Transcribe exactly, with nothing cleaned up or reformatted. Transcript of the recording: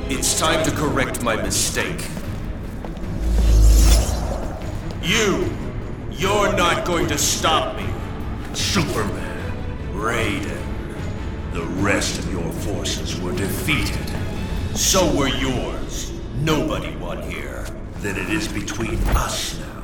It's time to correct my mistake. You! You're not going to stop me! Superman, Raiden, the rest of your forces were defeated. So were yours. Nobody won here. Then it is between us now.